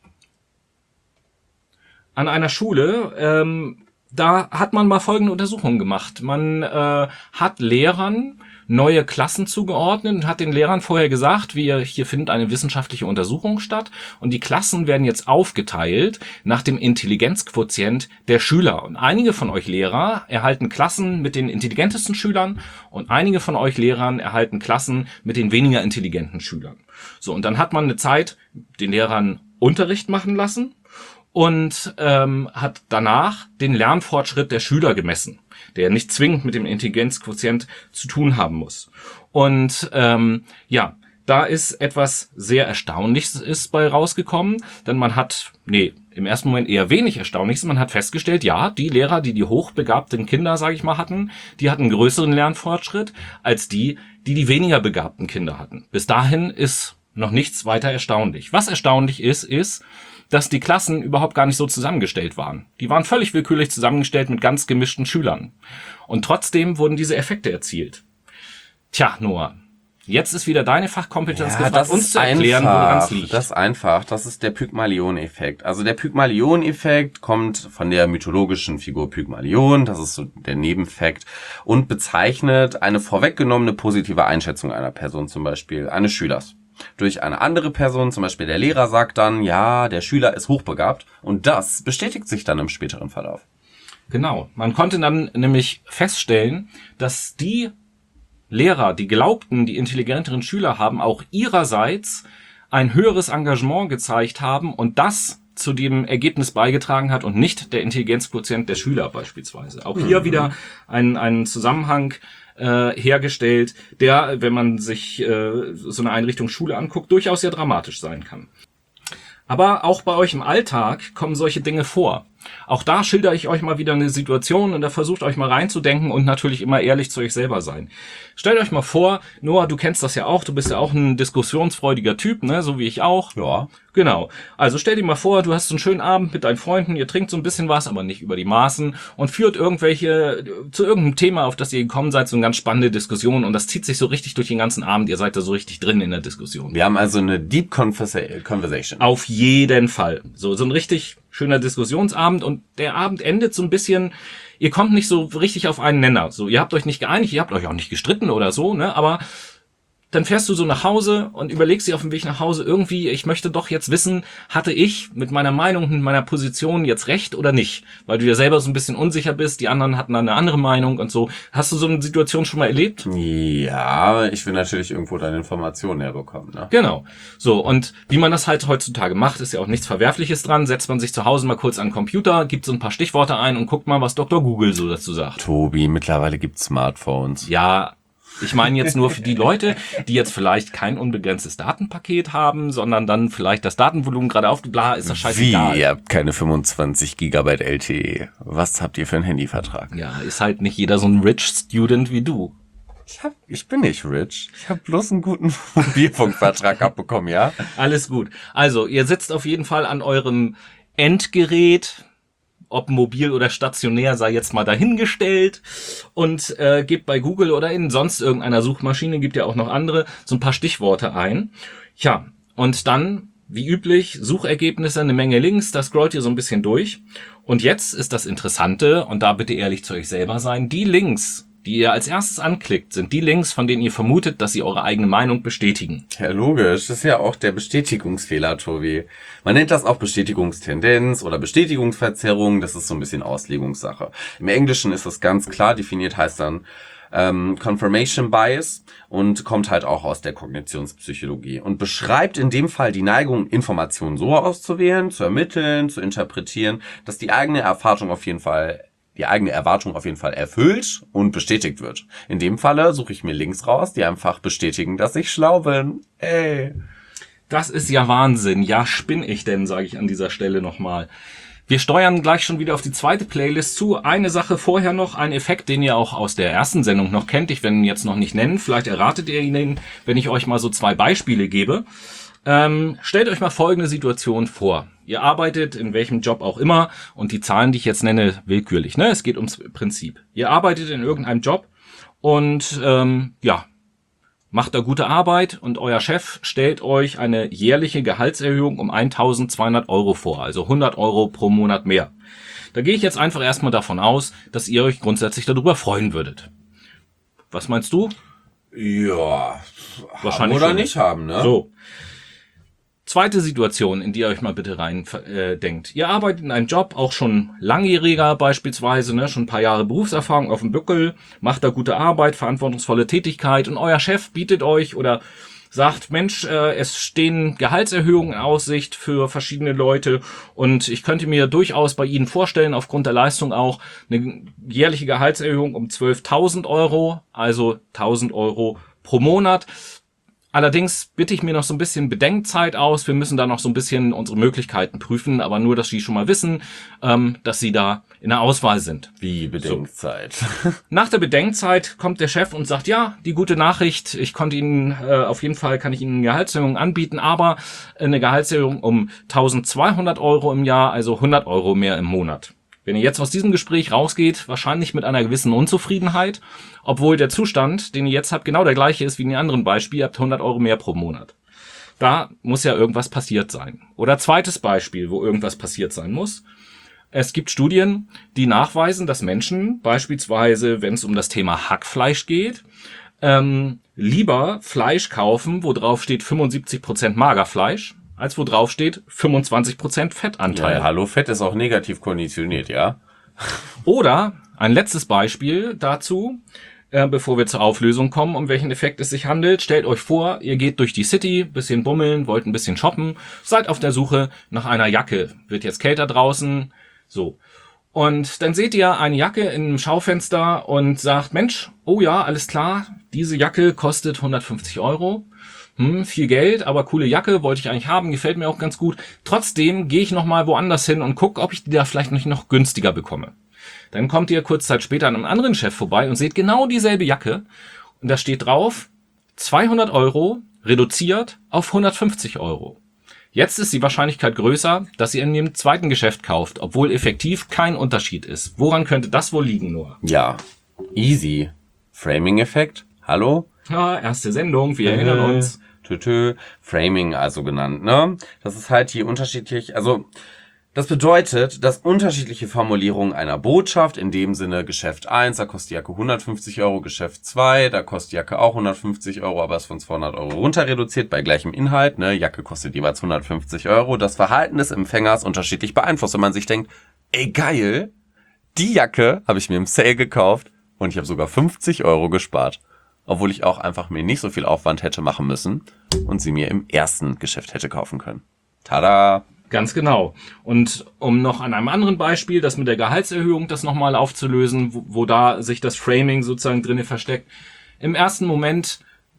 An einer Schule, ähm, da hat man mal folgende Untersuchungen gemacht. Man äh, hat Lehrern neue Klassen zugeordnet und hat den Lehrern vorher gesagt, wir, hier findet eine wissenschaftliche Untersuchung statt und die Klassen werden jetzt aufgeteilt nach dem Intelligenzquotient der Schüler. Und einige von euch Lehrer erhalten Klassen mit den intelligentesten Schülern und einige von euch Lehrern erhalten Klassen mit den weniger intelligenten Schülern. So, und dann hat man eine Zeit den Lehrern Unterricht machen lassen und ähm, hat danach den Lernfortschritt der Schüler gemessen, der nicht zwingend mit dem Intelligenzquotient zu tun haben muss. Und ähm, ja, da ist etwas sehr Erstaunliches ist bei rausgekommen, denn man hat, nee, im ersten Moment eher wenig Erstaunliches, man hat festgestellt, ja, die Lehrer, die die hochbegabten Kinder, sage ich mal, hatten, die hatten einen größeren Lernfortschritt als die, die die weniger begabten Kinder hatten. Bis dahin ist noch nichts weiter erstaunlich. Was erstaunlich ist, ist, dass die Klassen überhaupt gar nicht so zusammengestellt waren. Die waren völlig willkürlich zusammengestellt mit ganz gemischten Schülern. Und trotzdem wurden diese Effekte erzielt. Tja, Noah, jetzt ist wieder deine Fachkompetenz ja, gefragt, das uns ist zu erklären, einfach, woran es liegt. Das ist einfach, das ist der Pygmalion-Effekt. Also der Pygmalion-Effekt kommt von der mythologischen Figur Pygmalion, das ist so der Nebenfakt, und bezeichnet eine vorweggenommene positive Einschätzung einer Person, zum Beispiel eines Schülers. Durch eine andere Person, zum Beispiel der Lehrer, sagt dann, ja, der Schüler ist hochbegabt, und das bestätigt sich dann im späteren Verlauf. Genau, man konnte dann nämlich feststellen, dass die Lehrer, die glaubten, die intelligenteren Schüler haben, auch ihrerseits ein höheres Engagement gezeigt haben und das zu dem Ergebnis beigetragen hat und nicht der Intelligenzquotient der Schüler beispielsweise. Auch hier mhm. wieder ein, ein Zusammenhang äh, hergestellt, der, wenn man sich äh, so eine Einrichtung Schule anguckt, durchaus sehr dramatisch sein kann. Aber auch bei euch im Alltag kommen solche Dinge vor. Auch da schildere ich euch mal wieder eine Situation und da versucht euch mal reinzudenken und natürlich immer ehrlich zu euch selber sein. Stellt euch mal vor, Noah, du kennst das ja auch, du bist ja auch ein diskussionsfreudiger Typ, ne, so wie ich auch. Ja. Genau. Also stell dir mal vor, du hast einen schönen Abend mit deinen Freunden, ihr trinkt so ein bisschen was, aber nicht über die Maßen und führt irgendwelche, zu irgendeinem Thema, auf das ihr gekommen seid, so eine ganz spannende Diskussion und das zieht sich so richtig durch den ganzen Abend, ihr seid da so richtig drin in der Diskussion. Wir haben also eine Deep Conversa- Conversation. Auf jeden Fall. So, so ein richtig schöner Diskussionsabend und der Abend endet so ein bisschen, ihr kommt nicht so richtig auf einen Nenner. So, ihr habt euch nicht geeinigt, ihr habt euch auch nicht gestritten oder so, ne, aber dann fährst du so nach Hause und überlegst dir auf dem Weg nach Hause irgendwie, ich möchte doch jetzt wissen, hatte ich mit meiner Meinung, mit meiner Position jetzt recht oder nicht? Weil du ja selber so ein bisschen unsicher bist, die anderen hatten dann eine andere Meinung und so. Hast du so eine Situation schon mal erlebt? Ja, ich will natürlich irgendwo deine Informationen herbekommen, ne? Genau. So, und wie man das halt heutzutage macht, ist ja auch nichts Verwerfliches dran. Setzt man sich zu Hause mal kurz an den Computer, gibt so ein paar Stichworte ein und guckt mal, was Doktor Google so dazu sagt. Tobi, mittlerweile gibt's Smartphones. Ja, ich meine jetzt nur für die Leute, die jetzt vielleicht kein unbegrenztes Datenpaket haben, sondern dann vielleicht das Datenvolumen gerade auf, bla, ist das scheißegal. Wie? Ihr habt keine fünfundzwanzig Gigabyte L T E. Was habt ihr für einen Handyvertrag? Ja, ist halt nicht jeder so ein Rich Student wie du. Ich hab, ich bin nicht rich. Ich habe bloß einen guten Mobilfunkvertrag abbekommen, ja? Alles gut. Also, ihr sitzt auf jeden Fall an eurem Endgerät, ob mobil oder stationär, sei jetzt mal dahingestellt und äh, gebt bei Google oder in sonst irgendeiner Suchmaschine, gibt ja auch noch andere, so ein paar Stichworte ein. Ja, und dann, wie üblich, Suchergebnisse, eine Menge Links, da scrollt ihr so ein bisschen durch. Und jetzt ist das Interessante, und da bitte ehrlich zu euch selber sein, die Links, die ihr als erstes anklickt, sind die Links, von denen ihr vermutet, dass sie eure eigene Meinung bestätigen. Ja, logisch. Das ist ja auch der Bestätigungsfehler, Tobi. Man nennt das auch Bestätigungstendenz oder Bestätigungsverzerrung. Das ist so ein bisschen Auslegungssache. Im Englischen ist das ganz klar definiert, heißt dann ähm, Confirmation Bias und kommt halt auch aus der Kognitionspsychologie und beschreibt in dem Fall die Neigung, Informationen so auszuwählen, zu ermitteln, zu interpretieren, dass die eigene Erfahrung auf jeden Fall die eigene Erwartung auf jeden Fall erfüllt und bestätigt wird. In dem Falle suche ich mir Links raus, die einfach bestätigen, dass ich schlau bin. Ey. Das ist ja Wahnsinn. Ja, spinn ich denn, sage ich an dieser Stelle nochmal. Wir steuern gleich schon wieder auf die zweite Playlist zu. Eine Sache vorher noch, ein Effekt, den ihr auch aus der ersten Sendung noch kennt. Ich werde ihn jetzt noch nicht nennen. Vielleicht erratet ihr ihn, wenn ich euch mal so zwei Beispiele gebe. Ähm, stellt euch mal folgende Situation vor. Ihr arbeitet in welchem Job auch immer und die Zahlen, die ich jetzt nenne, willkürlich. Ne? Es geht ums Prinzip. Ihr arbeitet in irgendeinem Job und ähm, ja, macht da gute Arbeit und euer Chef stellt euch eine jährliche Gehaltserhöhung um eintausendzweihundert Euro vor, also hundert Euro pro Monat mehr. Da gehe ich jetzt einfach erstmal davon aus, dass ihr euch grundsätzlich darüber freuen würdet. Was meinst du? Ja, Wahrscheinlich haben oder schon. nicht haben, ne? So. Zweite Situation, in die ihr euch mal bitte rein äh, denkt. Ihr arbeitet in einem Job, auch schon langjähriger beispielsweise, ne, schon ein paar Jahre Berufserfahrung auf dem Buckel, macht da gute Arbeit, verantwortungsvolle Tätigkeit und euer Chef bietet euch oder sagt, Mensch, äh, es stehen Gehaltserhöhungen in Aussicht für verschiedene Leute und ich könnte mir durchaus bei Ihnen vorstellen, aufgrund der Leistung auch, eine jährliche Gehaltserhöhung um zwölftausend Euro, also tausend Euro pro Monat. Allerdings bitte ich mir noch so ein bisschen Bedenkzeit aus. Wir müssen da noch so ein bisschen unsere Möglichkeiten prüfen, aber nur, dass Sie schon mal wissen, ähm, dass Sie da in der Auswahl sind. Wie Bedenkzeit? So. Nach der Bedenkzeit kommt der Chef und sagt, ja, die gute Nachricht, ich konnte Ihnen, äh, auf jeden Fall kann ich Ihnen eine Gehaltserhöhung anbieten, aber eine Gehaltserhöhung um eintausendzweihundert Euro im Jahr, also hundert Euro mehr im Monat. Wenn ihr jetzt aus diesem Gespräch rausgeht, wahrscheinlich mit einer gewissen Unzufriedenheit, obwohl der Zustand, den ihr jetzt habt, genau der gleiche ist wie in den anderen Beispielen, ihr habt hundert Euro mehr pro Monat. Da muss ja irgendwas passiert sein. Oder zweites Beispiel, wo irgendwas passiert sein muss. Es gibt Studien, die nachweisen, dass Menschen beispielsweise, wenn es um das Thema Hackfleisch geht, ähm, lieber Fleisch kaufen, wo drauf steht fünfundsiebzig Prozent Magerfleisch, als wo drauf steht fünfundzwanzig Prozent Fettanteil. Ja, hallo, Fett ist auch negativ konditioniert, ja? Oder ein letztes Beispiel dazu, äh, bevor wir zur Auflösung kommen, um welchen Effekt es sich handelt. Stellt euch vor, ihr geht durch die City, bisschen bummeln, wollt ein bisschen shoppen, seid auf der Suche nach einer Jacke. Wird jetzt kälter draußen, so. Und dann seht ihr eine Jacke in einem Schaufenster und sagt, Mensch, oh ja, alles klar, diese Jacke kostet hundertfünfzig Euro. Hm, viel Geld, aber coole Jacke, wollte ich eigentlich haben, gefällt mir auch ganz gut. Trotzdem gehe ich nochmal woanders hin und gucke, ob ich die da vielleicht nicht noch günstiger bekomme. Dann kommt ihr kurz Zeit später an einem anderen Chef vorbei und seht genau dieselbe Jacke. Und da steht drauf, zweihundert Euro reduziert auf hundertfünfzig Euro. Jetzt ist die Wahrscheinlichkeit größer, dass ihr in dem zweiten Geschäft kauft, obwohl effektiv kein Unterschied ist. Woran könnte das wohl liegen, Noah? Ja, easy. Framing-Effekt, hallo? Ja, erste Sendung, wir erinnern uns. Tö, Framing also genannt, ne? Das ist halt die unterschiedlich, also das bedeutet, dass unterschiedliche Formulierungen einer Botschaft, in dem Sinne Geschäft eins, da kostet die Jacke hundertfünfzig Euro, Geschäft zwei, da kostet die Jacke auch hundertfünfzig Euro, aber ist von zweihundert Euro runter reduziert bei gleichem Inhalt, ne? Jacke kostet jeweils hundertfünfzig Euro. Das Verhalten des Empfängers unterschiedlich beeinflusst, wenn man sich denkt, ey geil, die Jacke habe ich mir im Sale gekauft und ich habe sogar fünfzig Euro gespart. Obwohl ich auch einfach mir nicht so viel Aufwand hätte machen müssen und sie mir im ersten Geschäft hätte kaufen können. Tada! Ganz genau. Und um noch an einem anderen Beispiel, das mit der Gehaltserhöhung, das nochmal aufzulösen, wo, wo da sich das Framing sozusagen drinne versteckt. Im ersten Moment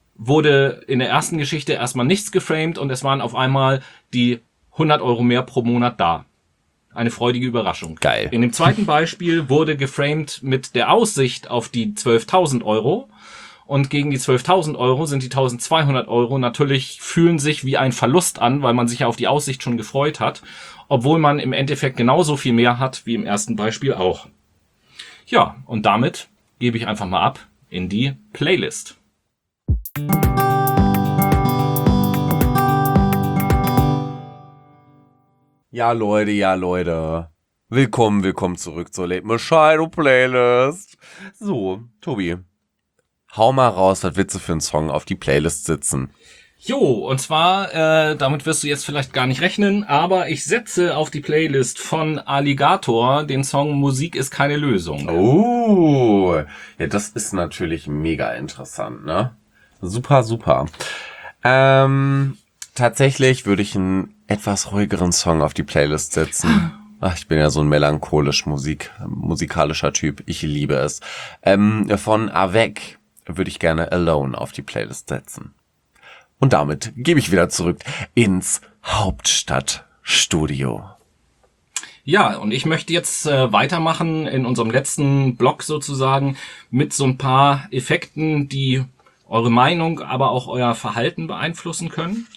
wurde in der ersten Geschichte erstmal nichts geframed und es waren auf einmal die hundert Euro mehr pro Monat da. Eine freudige Überraschung. Geil. In dem zweiten Beispiel wurde geframed mit der Aussicht auf die zwölftausend Euro. Und gegen die zwölftausend Euro sind die eintausendzweihundert Euro natürlich, fühlen sich wie ein Verlust an, weil man sich ja auf die Aussicht schon gefreut hat, obwohl man im Endeffekt genauso viel mehr hat wie im ersten Beispiel auch. Ja, und damit gebe ich einfach mal ab in die Playlist. Ja, Leute, ja, Leute. Willkommen, willkommen zurück zur Late Machado Playlist. So, Tobi. Hau mal raus, was willst du für einen Song auf die Playlist sitzen? Jo, und zwar, äh, damit wirst du jetzt vielleicht gar nicht rechnen, aber ich setze auf die Playlist von Alligator den Song Musik ist keine Lösung. Oh, ja, das ist natürlich mega interessant, ne? Super, super. Ähm, tatsächlich würde ich einen etwas ruhigeren Song auf die Playlist setzen. Ach, ich bin ja so ein melancholisch Musik, musikalischer Typ. Ich liebe es. Ähm, von Avec würde ich gerne Alone auf die Playlist setzen. Und damit gebe ich wieder zurück ins Hauptstadtstudio. Ja, und ich möchte jetzt äh, weitermachen in unserem letzten Blog sozusagen mit so ein paar Effekten, die eure Meinung, aber auch euer Verhalten beeinflussen können.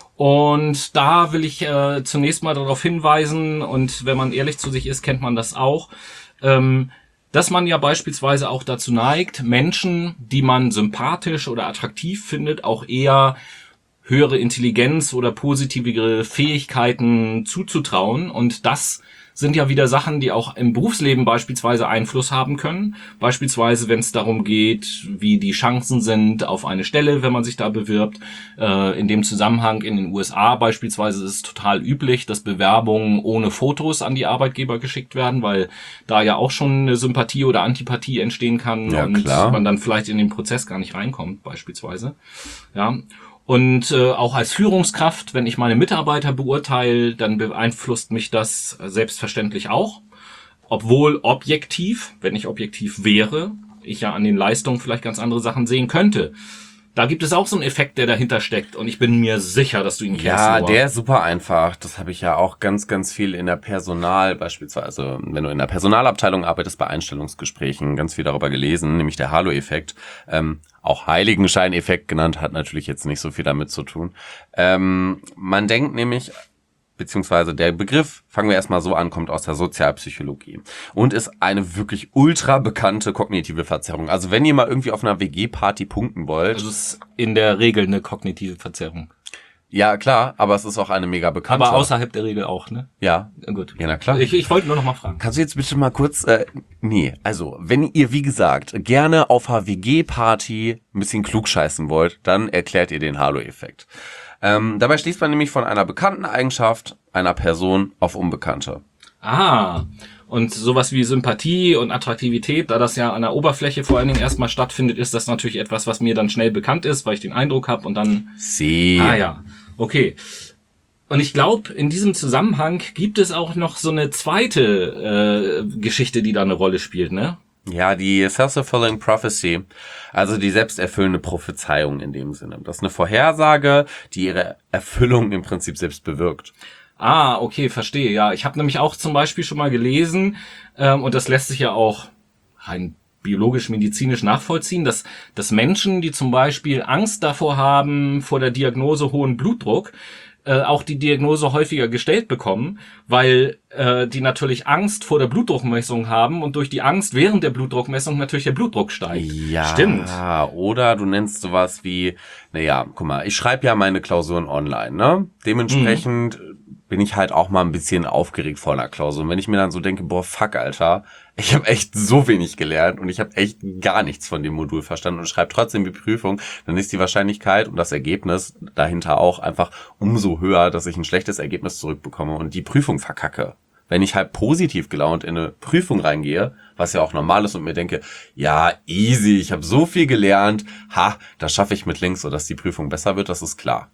Und da will ich äh, zunächst mal darauf hinweisen, und wenn man ehrlich zu sich ist, kennt man das auch, ähm, dass man ja beispielsweise auch dazu neigt, Menschen, die man sympathisch oder attraktiv findet, auch eher höhere Intelligenz oder positivere Fähigkeiten zuzutrauen. Und das sind ja wieder Sachen, die auch im Berufsleben beispielsweise Einfluss haben können. Beispielsweise, wenn es darum geht, wie die Chancen sind auf eine Stelle, wenn man sich da bewirbt. Äh, in dem Zusammenhang in den U S A beispielsweise ist es total üblich, dass Bewerbungen ohne Fotos an die Arbeitgeber geschickt werden, weil da ja auch schon eine Sympathie oder Antipathie entstehen kann, ja, und klar. man dann vielleicht in den Prozess gar nicht reinkommt beispielsweise. Ja. Und äh, auch als Führungskraft, wenn ich meine Mitarbeiter beurteile, dann beeinflusst mich das selbstverständlich auch. Obwohl objektiv, wenn ich objektiv wäre, ich ja an den Leistungen vielleicht ganz andere Sachen sehen könnte. Da gibt es auch so einen Effekt, der dahinter steckt. Und ich bin mir sicher, dass du ihn kennst. Ja, Noah. der ist super einfach. Das habe ich ja auch ganz, ganz viel in der Personal, beispielsweise, wenn du in der Personalabteilung arbeitest, bei Einstellungsgesprächen, ganz viel darüber gelesen, nämlich der Halo-Effekt. Ähm, auch Heiligenschein-Effekt genannt, hat natürlich jetzt nicht so viel damit zu tun. Ähm, man denkt nämlich, beziehungsweise der Begriff, fangen wir erstmal so an, kommt aus der Sozialpsychologie und ist eine wirklich ultra bekannte kognitive Verzerrung. Also wenn ihr mal irgendwie auf einer W G-Party punkten wollt. Also es ist in der Regel eine kognitive Verzerrung. Ja, klar, aber es ist auch eine mega bekannte. Aber außerhalb der Regel auch, ne? Ja. Gut. Ja, na klar. Ich, ich wollte nur noch mal fragen. Kannst du jetzt bitte mal kurz, äh, nee, also, wenn ihr, wie gesagt, gerne auf einer W G-Party ein bisschen klugscheißen wollt, dann erklärt ihr den Halo-Effekt. Ähm, dabei schließt man nämlich von einer bekannten Eigenschaft einer Person auf Unbekannte. Ah, und sowas wie Sympathie und Attraktivität, da das ja an der Oberfläche vor allen Dingen erstmal stattfindet, ist das natürlich etwas, was mir dann schnell bekannt ist, weil ich den Eindruck habe und dann... Sie. Ah ja, okay. Und ich glaube, in diesem Zusammenhang gibt es auch noch so eine zweite äh, Geschichte, die da eine Rolle spielt, ne? Ja, die Self-Fulfilling Prophecy, also die selbsterfüllende Prophezeiung in dem Sinne. Das ist eine Vorhersage, die ihre Erfüllung im Prinzip selbst bewirkt. Ah, okay, verstehe. Ja, ich habe nämlich auch zum Beispiel schon mal gelesen, ähm, und das lässt sich ja auch rein biologisch-medizinisch nachvollziehen, dass, dass Menschen, die zum Beispiel Angst davor haben, vor der Diagnose hohen Blutdruck, äh, auch die Diagnose häufiger gestellt bekommen, weil äh, die natürlich Angst vor der Blutdruckmessung haben und durch die Angst während der Blutdruckmessung natürlich der Blutdruck steigt. Ja, stimmt. Oder du nennst sowas wie, naja, guck mal, ich schreibe ja meine Klausuren online, ne? Dementsprechend mhm. bin ich halt auch mal ein bisschen aufgeregt vor einer Klausur. Und wenn ich mir dann so denke, boah, fuck, Alter, ich habe echt so wenig gelernt und ich habe echt gar nichts von dem Modul verstanden und schreibe trotzdem die Prüfung, dann ist die Wahrscheinlichkeit und das Ergebnis dahinter auch einfach umso höher, dass ich ein schlechtes Ergebnis zurückbekomme und die Prüfung verkacke. Wenn ich halt positiv gelaunt in eine Prüfung reingehe, was ja auch normal ist und mir denke, ja, easy, ich habe so viel gelernt, ha, das schaffe ich mit links, sodass die Prüfung besser wird, das ist klar.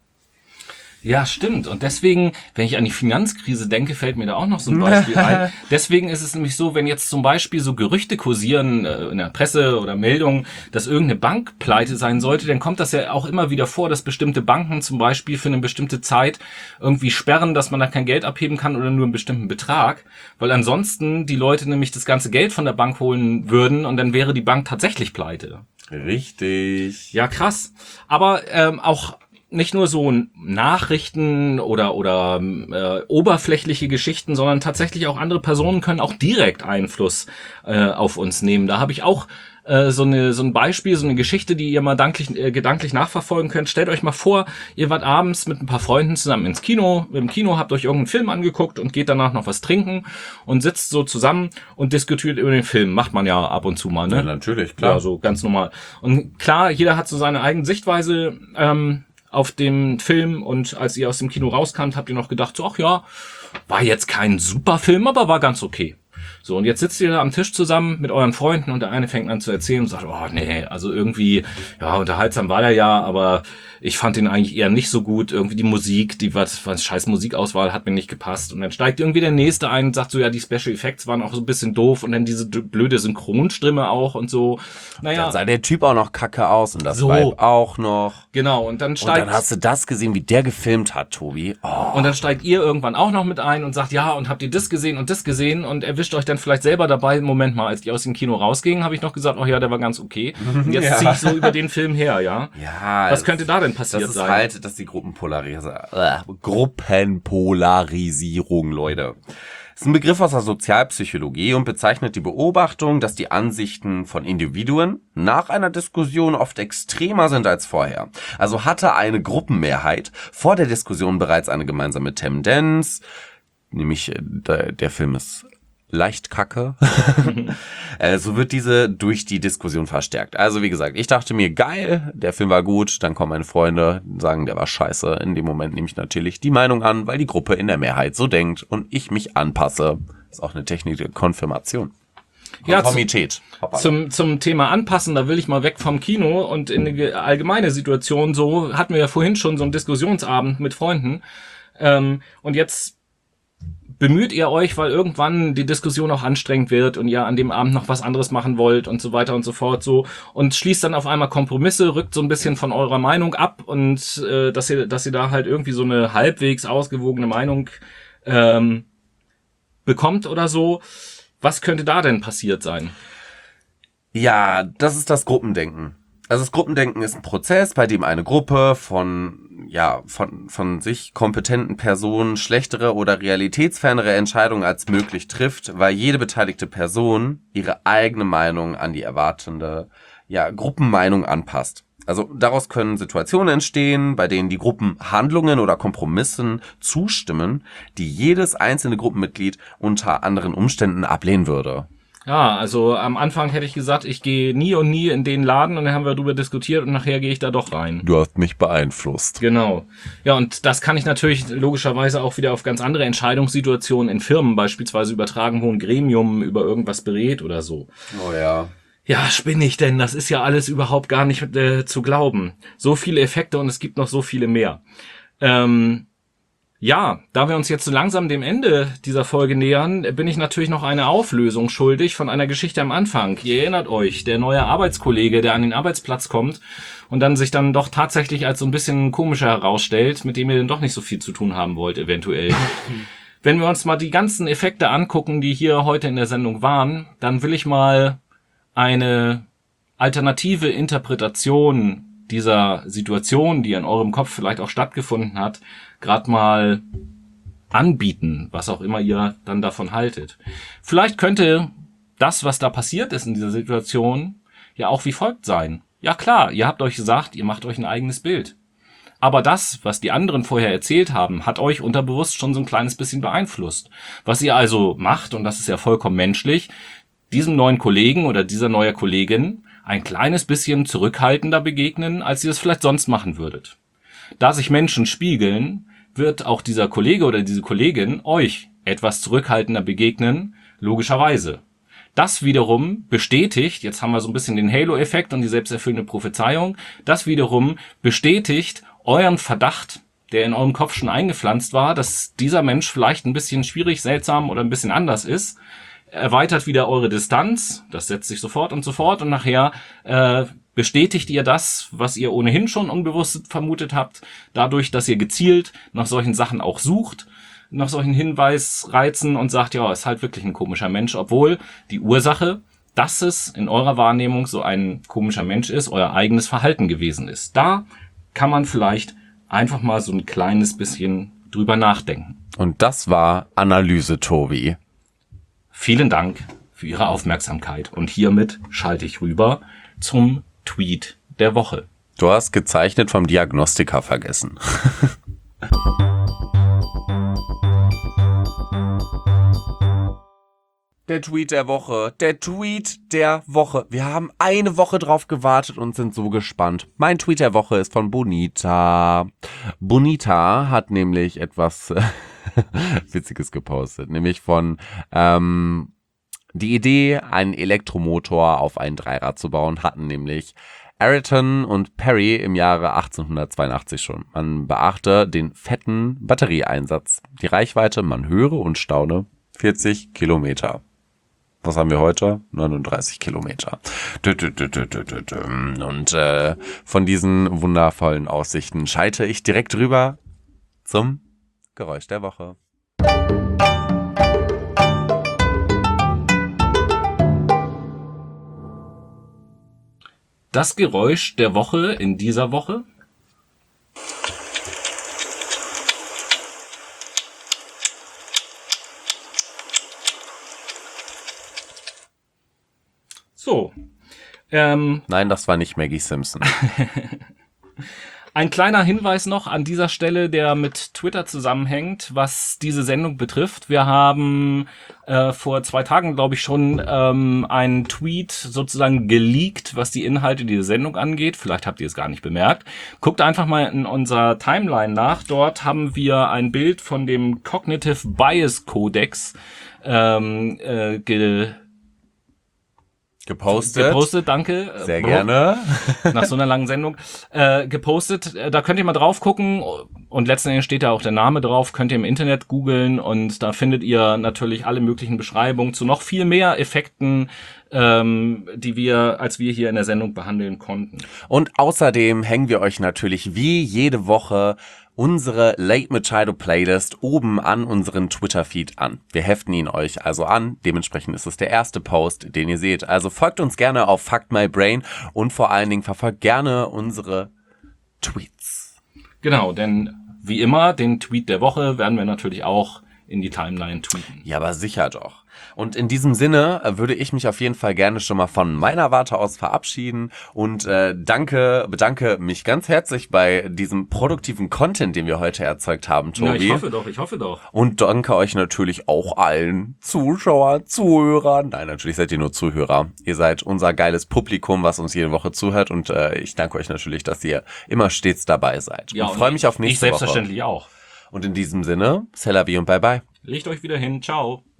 Ja, stimmt. Und deswegen, wenn ich an die Finanzkrise denke, fällt mir da auch noch so ein Beispiel ein. Deswegen ist es nämlich so, wenn jetzt zum Beispiel so Gerüchte kursieren äh, in der Presse oder Meldungen, dass irgendeine Bank pleite sein sollte, dann kommt das ja auch immer wieder vor, dass bestimmte Banken zum Beispiel für eine bestimmte Zeit irgendwie sperren, dass man da kein Geld abheben kann oder nur einen bestimmten Betrag, weil ansonsten die Leute nämlich das ganze Geld von der Bank holen würden und dann wäre die Bank tatsächlich pleite. Richtig. Ja, krass. Aber ähm, auch nicht nur so Nachrichten oder oder äh, oberflächliche Geschichten, sondern tatsächlich auch andere Personen können auch direkt Einfluss äh, auf uns nehmen. Da habe ich auch äh, so eine so ein Beispiel, so eine Geschichte, die ihr mal danklich, äh, gedanklich nachverfolgen könnt. Stellt euch mal vor, ihr wart abends mit ein paar Freunden zusammen ins Kino, im Kino habt euch irgendeinen Film angeguckt und geht danach noch was trinken und sitzt so zusammen und diskutiert über den Film. Macht man ja ab und zu mal, ne? Ja, natürlich, klar. Ja, so ganz normal. Und klar, jeder hat so seine eigene Sichtweise ähm, auf dem Film, und als ihr aus dem Kino rauskamt, habt ihr noch gedacht, so, ach ja, war jetzt kein super Film, aber war ganz okay. So, und jetzt sitzt ihr da am Tisch zusammen mit euren Freunden und der eine fängt an zu erzählen und sagt, oh nee, also irgendwie, ja, unterhaltsam war der ja, aber ich fand ihn eigentlich eher nicht so gut. Irgendwie die Musik, die was, was scheiß Musikauswahl hat mir nicht gepasst. Und dann steigt irgendwie der Nächste ein und sagt so, ja, die Special Effects waren auch so ein bisschen doof und dann diese blöde Synchronstimme auch und so. Naja. Dann sah der Typ auch noch kacke aus und das So. Vibe auch noch. Genau, und dann steigt... Und dann hast du das gesehen, wie der gefilmt hat, Tobi. Oh. Und dann steigt ihr irgendwann auch noch mit ein und sagt, ja, und habt ihr das gesehen und das gesehen und erwischt euch dann vielleicht selber dabei. Moment mal, als die aus dem Kino rausgingen, habe ich noch gesagt, oh ja, der war ganz okay. Und jetzt Ja. ziehe ich so über den Film her, ja. Ja. Was könnte da denn passiert das ist sein? halt, dass die Gruppenpolarisierung, äh, Gruppenpolarisierung, Leute. Das ist ein Begriff aus der Sozialpsychologie und bezeichnet die Beobachtung, dass die Ansichten von Individuen nach einer Diskussion oft extremer sind als vorher. Also hatte eine Gruppenmehrheit vor der Diskussion bereits eine gemeinsame Tendenz, nämlich der, der Film ist leicht kacke, äh, so wird diese durch die Diskussion verstärkt. Also wie gesagt, ich dachte mir, geil, der Film war gut, dann kommen meine Freunde, sagen, der war scheiße. In dem Moment nehme ich natürlich die Meinung an, weil die Gruppe in der Mehrheit so denkt und ich mich anpasse. Ist auch eine Technik der Konfirmation. Ja, Konformität. Zum, zum Thema Anpassen, da will ich mal weg vom Kino und in eine allgemeine Situation. So hatten wir ja vorhin schon so einen Diskussionsabend mit Freunden. Ähm, und jetzt bemüht ihr euch, weil irgendwann die Diskussion auch anstrengend wird und ihr an dem Abend noch was anderes machen wollt und so weiter und so fort so und schließt dann auf einmal Kompromisse, rückt so ein bisschen von eurer Meinung ab und äh, dass ihr dass ihr da halt irgendwie so eine halbwegs ausgewogene Meinung ähm, bekommt oder so. Was könnte da denn passiert sein? Ja, das ist das Gruppendenken. Also das Gruppendenken ist ein Prozess, bei dem eine Gruppe von ja von von sich kompetenten Personen schlechtere oder realitätsfernere Entscheidungen als möglich trifft, weil jede beteiligte Person ihre eigene Meinung an die erwartende ja Gruppenmeinung anpasst. Also daraus können Situationen entstehen, bei denen die Gruppen Handlungen oder Kompromissen zustimmen, die jedes einzelne Gruppenmitglied unter anderen Umständen ablehnen würde. Ja, also am Anfang hätte ich gesagt, ich gehe nie und nie in den Laden und dann haben wir darüber diskutiert und nachher gehe ich da doch rein. Du hast mich beeinflusst. Genau. Ja, und das kann ich natürlich logischerweise auch wieder auf ganz andere Entscheidungssituationen in Firmen beispielsweise übertragen, wo ein Gremium über irgendwas berät oder so. Oh ja. Ja, spinne ich denn? Das ist ja alles überhaupt gar nicht äh, zu glauben. So viele Effekte und es gibt noch so viele mehr. Ähm... Ja, da wir uns jetzt so langsam dem Ende dieser Folge nähern, bin ich natürlich noch eine Auflösung schuldig von einer Geschichte am Anfang. Ihr erinnert euch, der neue Arbeitskollege, der an den Arbeitsplatz kommt und dann sich dann doch tatsächlich als so ein bisschen komischer herausstellt, mit dem ihr dann doch nicht so viel zu tun haben wollt, eventuell. Wenn wir uns mal die ganzen Effekte angucken, die hier heute in der Sendung waren, dann will ich mal eine alternative Interpretation dieser Situation, die in eurem Kopf vielleicht auch stattgefunden hat, gerade mal anbieten, was auch immer ihr dann davon haltet. Vielleicht könnte das, was da passiert ist in dieser Situation, ja auch wie folgt sein. Ja klar, ihr habt euch gesagt, ihr macht euch ein eigenes Bild. Aber das, was die anderen vorher erzählt haben, hat euch unterbewusst schon so ein kleines bisschen beeinflusst. Was ihr also macht, und das ist ja vollkommen menschlich, diesem neuen Kollegen oder dieser neuen Kollegin ein kleines bisschen zurückhaltender begegnen, als ihr es vielleicht sonst machen würdet. Da sich Menschen spiegeln, wird auch dieser Kollege oder diese Kollegin euch etwas zurückhaltender begegnen, logischerweise. Das wiederum bestätigt, jetzt haben wir so ein bisschen den Halo-Effekt und die selbsterfüllende Prophezeiung, das wiederum bestätigt euren Verdacht, der in eurem Kopf schon eingepflanzt war, dass dieser Mensch vielleicht ein bisschen schwierig, seltsam oder ein bisschen anders ist, erweitert wieder eure Distanz, das setzt sich sofort und sofort und nachher äh, bestätigt ihr das, was ihr ohnehin schon unbewusst vermutet habt, dadurch, dass ihr gezielt nach solchen Sachen auch sucht, nach solchen Hinweisreizen und sagt, ja, ist halt wirklich ein komischer Mensch, obwohl die Ursache, dass es in eurer Wahrnehmung so ein komischer Mensch ist, euer eigenes Verhalten gewesen ist. Da kann man vielleicht einfach mal so ein kleines bisschen drüber nachdenken. Und das war Analyse, Tobi. Vielen Dank für Ihre Aufmerksamkeit und hiermit schalte ich rüber zum Tweet der Woche. Du hast gezeichnet vom Diagnostiker vergessen. Der Tweet der Woche, der Tweet der Woche. Wir haben eine Woche drauf gewartet und sind so gespannt. Mein Tweet der Woche ist von Bonita. Bonita hat nämlich etwas Witziges gepostet, nämlich von ähm, Die Idee, einen Elektromotor auf ein Dreirad zu bauen, hatten nämlich Ayrton und Perry im Jahre achtzehnhundertzweiundachtzig schon. Man beachte den fetten Batterieeinsatz. Die Reichweite, man höre und staune, vierzig Kilometer. Was haben wir heute? neununddreißig Kilometer. Und äh, von diesen wundervollen Aussichten schalte ich direkt rüber zum Geräusch der Woche. Das Geräusch der Woche in dieser Woche. So. Ähm, Nein, das war nicht Maggie Simpson. Ein kleiner Hinweis noch an dieser Stelle, der mit Twitter zusammenhängt, was diese Sendung betrifft. Wir haben äh, vor zwei Tagen, glaube ich, schon ähm, einen Tweet sozusagen geleakt, was die Inhalte dieser Sendung angeht. Vielleicht habt ihr es gar nicht bemerkt. Guckt einfach mal in unserer Timeline nach. Dort haben wir ein Bild von dem Cognitive Bias Codex ähm, äh, ge Gepostet. Gepostet, danke. Sehr gerne. Nach so einer langen Sendung. Äh, gepostet, da könnt ihr mal drauf gucken und letzten Endes steht da auch der Name drauf, könnt ihr im Internet googeln und da findet ihr natürlich alle möglichen Beschreibungen zu noch viel mehr Effekten, ähm, die wir, als wir hier in der Sendung behandeln konnten. Und außerdem hängen wir euch natürlich wie jede Woche unsere Late Machado Playlist oben an unseren Twitter-Feed an. Wir heften ihn euch also an. Dementsprechend ist es der erste Post, den ihr seht. Also folgt uns gerne auf Fuck My Brain und vor allen Dingen verfolgt gerne unsere Tweets. Genau, denn wie immer, den Tweet der Woche werden wir natürlich auch in die Timeline tweeten. Ja, aber sicher doch. Und in diesem Sinne würde ich mich auf jeden Fall gerne schon mal von meiner Warte aus verabschieden und äh, danke, bedanke mich ganz herzlich bei diesem produktiven Content, den wir heute erzeugt haben, Tobi. Ja, ich hoffe doch, ich hoffe doch. Und danke euch natürlich auch allen Zuschauern, Zuhörern. Nein, natürlich seid ihr nur Zuhörer. Ihr seid unser geiles Publikum, was uns jede Woche zuhört und äh, ich danke euch natürlich, dass ihr immer stets dabei seid. Ja, und freue mich auf nächste Woche. Ich selbstverständlich Woche. auch. Und in diesem Sinne, c'est la vie und bye bye. Legt euch wieder hin, ciao.